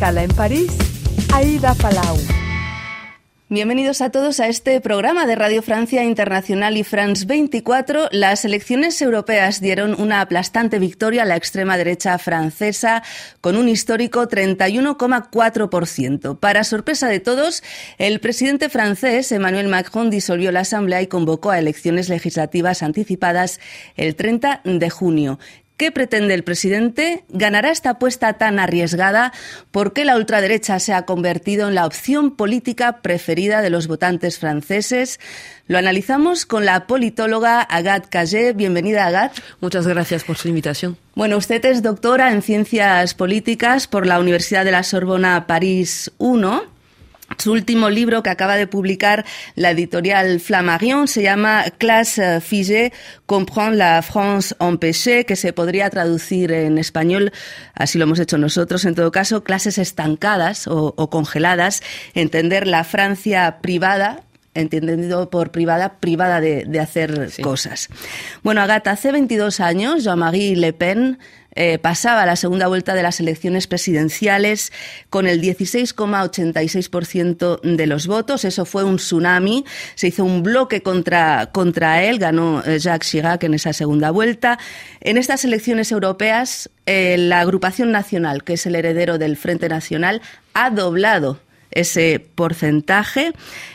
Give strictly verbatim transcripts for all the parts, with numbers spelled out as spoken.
escala en París, Aida Palau. Bienvenidos a todos a este programa de Radio Francia Internacional y France veinticuatro. Las elecciones europeas dieron una aplastante victoria a la extrema derecha francesa con un histórico treinta y uno coma cuatro por ciento. Para sorpresa de todos, el presidente francés Emmanuel Macron disolvió la Asamblea y convocó a elecciones legislativas anticipadas el treinta de junio. ¿Qué pretende el presidente? ¿Ganará esta apuesta tan arriesgada? ¿Por qué la ultraderecha se ha convertido en la opción política preferida de los votantes franceses? Lo analizamos con la politóloga Agathe Cagé. Bienvenida, Agathe. Muchas gracias por su invitación. Bueno, usted es doctora en Ciencias Políticas por la Universidad de la Sorbona París uno. Su último libro, que acaba de publicar la editorial Flammarion, se llama Classe figée, comprendre la France empêchée, que se podría traducir en español, así lo hemos hecho nosotros, en todo caso, clases estancadas o, o congeladas, entender la Francia privada, entendido por privada, privada de, de hacer sí. cosas. Bueno, Agathe, hace veintidós años, Jean-Marie Le Pen Eh, pasaba la segunda vuelta de las elecciones presidenciales con el dieciséis coma ochenta y seis por ciento de los votos. Eso fue un tsunami. Se hizo un bloque contra, contra él. Ganó eh, Jacques Chirac en esa segunda vuelta. En estas elecciones europeas, eh, la agrupación nacional, que es el heredero del Frente Nacional, ha doblado ese porcentaje.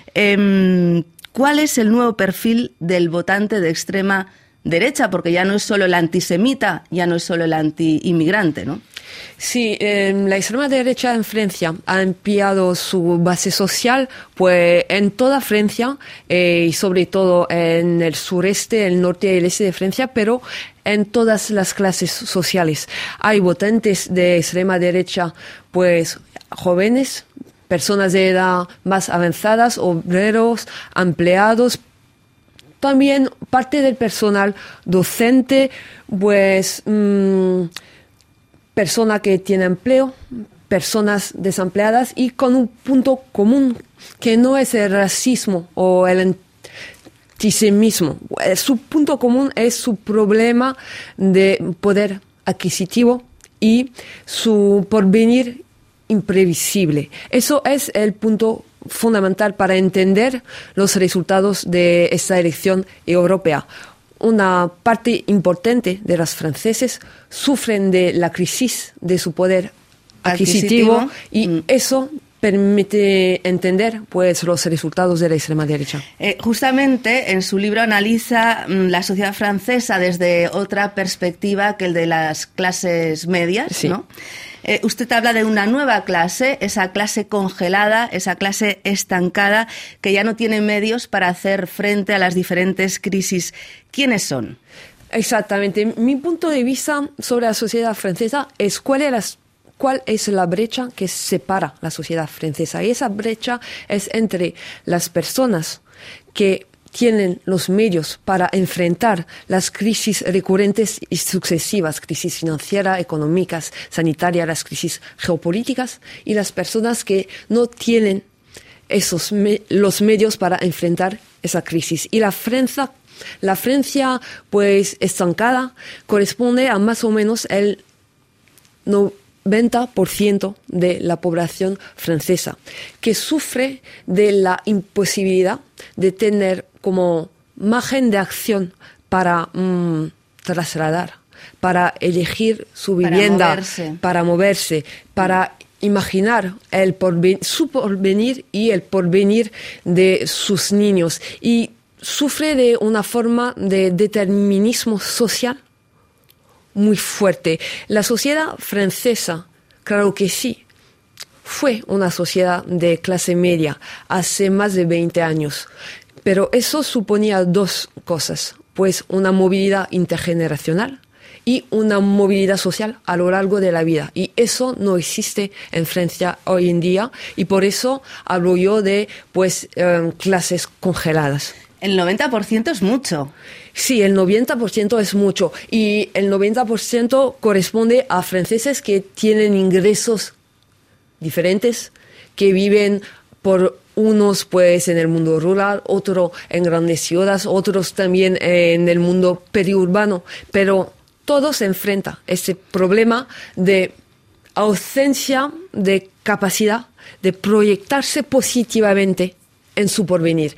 Eh, ¿Cuál es el nuevo perfil del votante de extrema derecha? Porque ya no es solo el antisemita, ya no es solo el anti-inmigrante, ¿no? Sí, eh, la extrema derecha en Francia ha ampliado su base social, pues en toda Francia eh, y sobre todo en el sureste, el norte y el este de Francia, pero en todas las clases sociales. Hay votantes de extrema derecha, pues jóvenes, personas de edad más avanzadas, obreros, empleados. También parte del personal docente, pues mmm, persona que tiene empleo, personas desempleadas y con un punto común que no es el racismo o el antisemitismo. Su punto común es su problema de poder adquisitivo y su porvenir imprevisible. Eso es el punto fundamental para entender los resultados de esta elección europea. Una parte importante de los franceses sufren de la crisis de su poder adquisitivo, adquisitivo. y mm. eso permite entender pues los resultados de la extrema derecha. Eh, justamente en su libro analiza mm, la sociedad francesa desde otra perspectiva que el de las clases medias, sí. ¿no? Eh, usted habla de una nueva clase, esa clase congelada, esa clase estancada, que ya no tiene medios para hacer frente a las diferentes crisis. ¿Quiénes son? Exactamente. Mi punto de vista sobre la sociedad francesa es cuál es la, cuál es la brecha que separa la sociedad francesa. Y esa brecha es entre las personas que tienen los medios para enfrentar las crisis recurrentes y sucesivas, crisis financieras, económicas, sanitarias, las crisis geopolíticas, y las personas que no tienen esos me- los medios para enfrentar esa crisis. Y la Francia, la Francia, pues, estancada, corresponde a más o menos el noventa por ciento de la población francesa, que sufre de la imposibilidad de tener como margen de acción para mmm, trasladar, para elegir su vivienda, para moverse, para, moverse, para imaginar el porven- su porvenir y el porvenir de sus niños. Y sufre de una forma de determinismo social muy fuerte. La sociedad francesa, claro que sí, fue una sociedad de clase media hace más de veinte años. Pero eso suponía dos cosas, pues una movilidad intergeneracional y una movilidad social a lo largo de la vida. Y eso no existe en Francia hoy en día, y por eso hablo yo de pues eh, clases congeladas. El noventa por ciento es mucho. Sí, el noventa por ciento es mucho, y el noventa por ciento corresponde a franceses que tienen ingresos diferentes, que viven por unos pues en el mundo rural, otros en grandes ciudades, otros también en el mundo periurbano, pero todos se enfrentan a ese problema de ausencia de capacidad de proyectarse positivamente en su porvenir.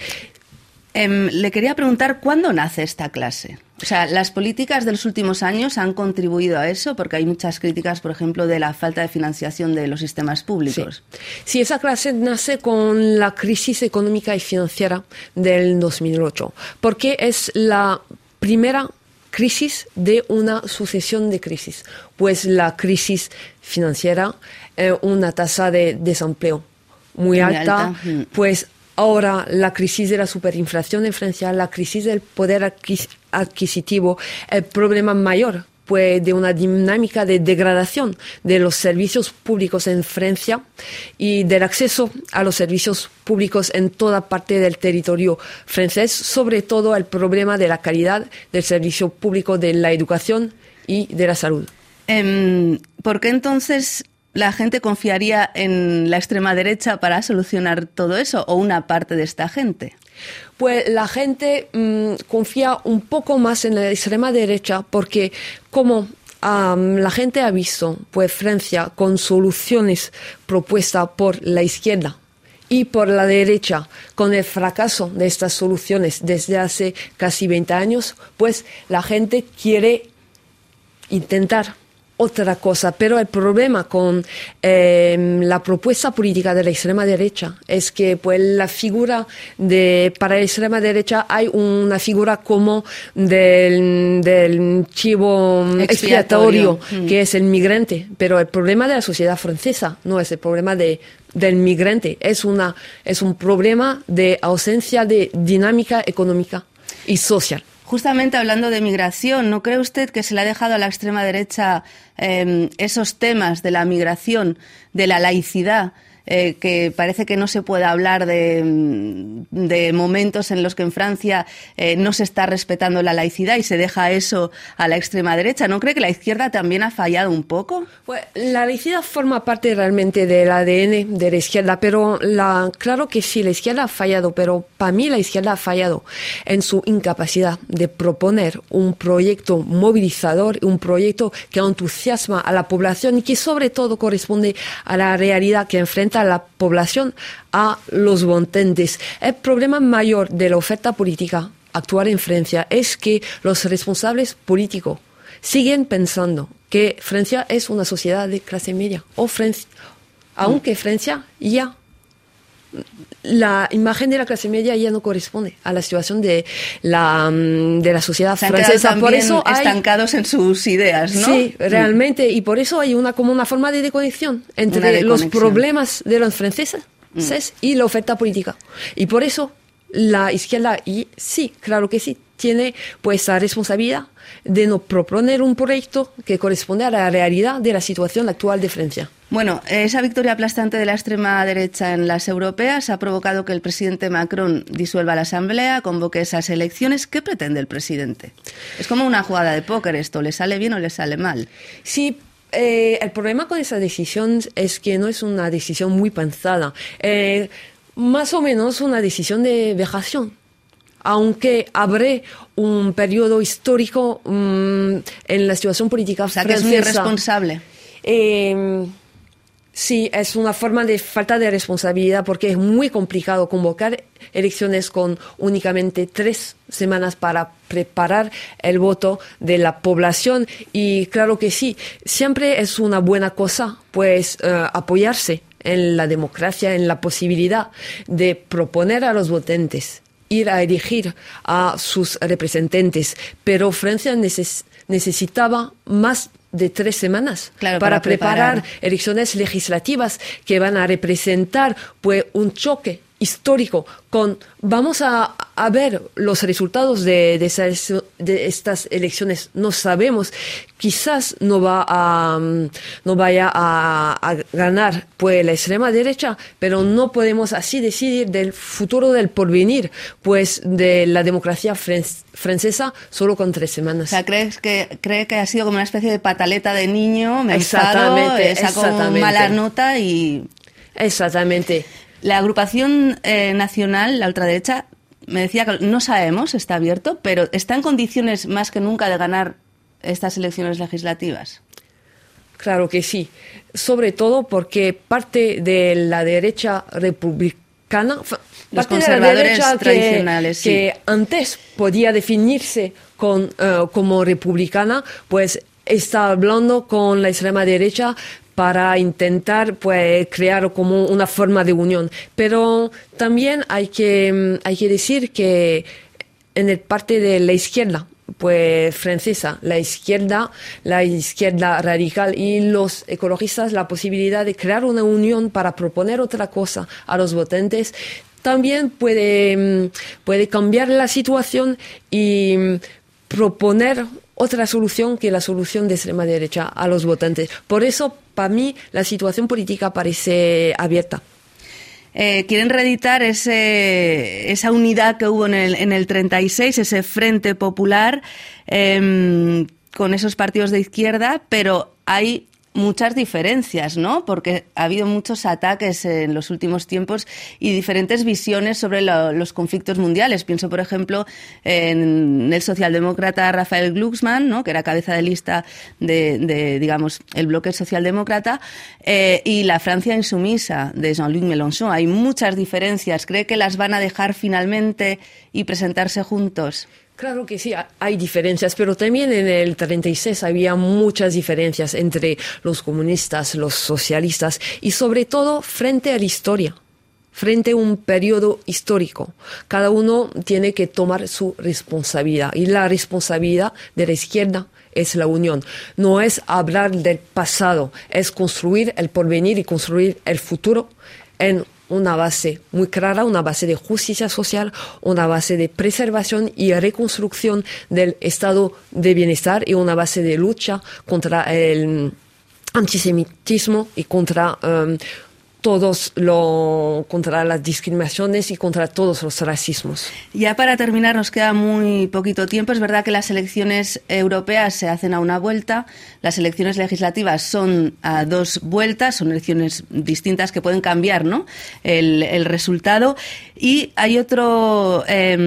Eh, le quería preguntar, ¿cuándo nace esta clase? O sea, las políticas de los últimos años han contribuido a eso, porque hay muchas críticas, por ejemplo, de la falta de financiación de los sistemas públicos. Sí, sí, esa clase nace con la crisis económica y financiera del dos mil ocho, porque es la primera crisis de una sucesión de crisis. Pues la crisis financiera, eh, una tasa de desempleo muy, muy alta, alta, pues ahora la crisis de la superinflación en Francia, la crisis del poder adquisitivo, el problema mayor pues, de una dinámica de degradación de los servicios públicos en Francia y del acceso a los servicios públicos en toda parte del territorio francés, sobre todo el problema de la calidad del servicio público de la educación y de la salud. Um, ¿Por qué entonces la gente confiaría en la extrema derecha para solucionar todo eso, o una parte de esta gente? Pues la gente mmm, confía un poco más en la extrema derecha porque como um, la gente ha visto pues Francia con soluciones propuestas por la izquierda y por la derecha con el fracaso de estas soluciones desde hace casi veinte años, pues la gente quiere intentar otra cosa, pero el problema con eh, la propuesta política de la extrema derecha es que pues la figura de para la extrema derecha hay una figura como del, del chivo expiatorio, expiatorio mm. que es el migrante, pero el problema de la sociedad francesa no es el problema de del migrante, es una es un problema de ausencia de dinámica económica y social. Justamente hablando de migración, ¿no cree usted que se le ha dejado a la extrema derecha eh, esos temas de la migración, de la laicidad, eh, que parece que no se puede hablar de, de momentos en los que en Francia eh, no se está respetando la laicidad y se deja eso a la extrema derecha? ¿No cree que la izquierda también ha fallado un poco? Pues la laicidad forma parte realmente del A D N de la izquierda, pero la, claro que sí, la izquierda ha fallado, pero para mí la izquierda ha fallado en su incapacidad de proponer un proyecto movilizador, un proyecto que entusiasma a la población y que sobre todo corresponde a la realidad que enfrenta a la población, a los votantes. El problema mayor de la oferta política actual en Francia es que los responsables políticos siguen pensando que Francia es una sociedad de clase media, o Francia, aunque Francia ya la imagen de la clase media ya no corresponde a la situación de la de la sociedad Se han francesa. Por eso hay, estancados en sus ideas, ¿no? Sí, realmente, y por eso hay una como una forma de desconexión entre de los problemas de los franceses mm. y la oferta política. Y por eso la izquierda, y sí, claro que sí, tiene pues la responsabilidad de no proponer un proyecto que corresponde a la realidad de la situación actual de Francia. Bueno, esa victoria aplastante de la extrema derecha en las europeas ha provocado que el presidente Macron disuelva la Asamblea, convoque esas elecciones. ¿Qué pretende el presidente? Es como una jugada de póker esto, ¿le sale bien o le sale mal? Sí, eh, el problema con esa decisión es que no es una decisión muy pensada. Eh, más o menos una decisión de vejación. Aunque abre un periodo histórico um, en la situación política o sea, francesa. Que es muy irresponsable. Eh, sí, es una forma de falta de responsabilidad porque es muy complicado convocar elecciones con únicamente tres semanas para preparar el voto de la población. Y claro que sí, siempre es una buena cosa pues uh, apoyarse en la democracia, en la posibilidad de proponer a los votantes ir a elegir a sus representantes, pero Francia neces- necesitaba más de tres semanas claro, para, para preparar. preparar elecciones legislativas que van a representar pues un choque histórico con vamos a, a ver los resultados de, de, esas, de estas elecciones, no sabemos, quizás no va a no vaya a, a ganar pues la extrema derecha, pero no podemos así decidir del futuro del porvenir pues de la democracia fran- francesa solo con tres semanas. O sea, ¿crees que cree que ha sido como una especie de pataleta de niño, me enfado, eh, saco mala nota y exactamente. La agrupación eh, nacional, la ultraderecha, me decía que no sabemos, está abierto, pero está en condiciones más que nunca de ganar estas elecciones legislativas. Claro que sí, sobre todo porque parte de la derecha republicana, los parte conservadores de la derecha tradicionales, que, sí. que antes podía definirse con, uh, como republicana, pues está hablando con la extrema derecha para intentar pues crear como una forma de unión. Pero también hay que, hay que decir que en el parte de la izquierda, pues francesa, la izquierda, la izquierda radical y los ecologistas, la posibilidad de crear una unión para proponer otra cosa a los votantes, también puede, puede cambiar la situación y proponer otra solución que la solución de extrema derecha a los votantes. Por eso, para mí, la situación política parece abierta. Eh, quieren reeditar ese, esa unidad que hubo en el, en el treinta y seis, ese Frente Popular, eh, con esos partidos de izquierda, pero hay muchas diferencias, ¿no? Porque ha habido muchos ataques en los últimos tiempos y diferentes visiones sobre lo, los conflictos mundiales. Pienso, por ejemplo, en el socialdemócrata Raphael Glucksmann, ¿no? Que era cabeza de lista de, de digamos, el bloque socialdemócrata, eh, y la Francia insumisa de Jean-Luc Mélenchon. Hay muchas diferencias. ¿Cree que las van a dejar finalmente y presentarse juntos? Claro que sí, hay diferencias, pero también en el treinta y seis había muchas diferencias entre los comunistas, los socialistas y sobre todo frente a la historia, frente a un periodo histórico. Cada uno tiene que tomar su responsabilidad y la responsabilidad de la izquierda es la unión. No es hablar del pasado, es construir el porvenir y construir el futuro en una base muy clara, una base de justicia social, una base de preservación y reconstrucción del estado de bienestar y una base de lucha contra el antisemitismo y contra um, todos lo, contra las discriminaciones y contra todos los racismos. Ya para terminar, nos queda muy poquito tiempo. Es verdad que las elecciones europeas se hacen a una vuelta, las elecciones legislativas son a dos vueltas, son elecciones distintas que pueden cambiar, ¿no?, el, el resultado. Y hay otro,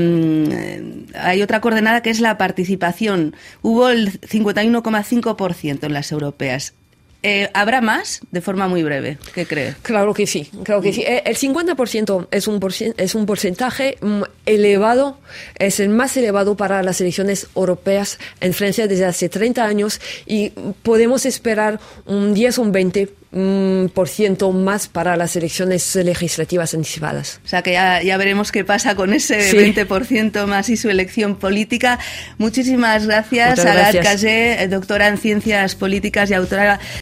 eh, hay otra coordenada que es la participación. Hubo el cincuenta y uno coma cinco por ciento en las europeas. Eh, ¿Habrá más? De forma muy breve. ¿Qué cree? Claro que sí, claro que sí. El cincuenta por ciento es un, porcent- es un porcentaje elevado, es el más elevado para las elecciones europeas en Francia desde hace treinta años y podemos esperar un diez o un veinte por ciento más para las elecciones legislativas anticipadas. O sea que ya, ya veremos qué pasa con ese sí. veinte por ciento más y su elección política. Muchísimas gracias, Agathe Cagé, doctora en Ciencias Políticas y autora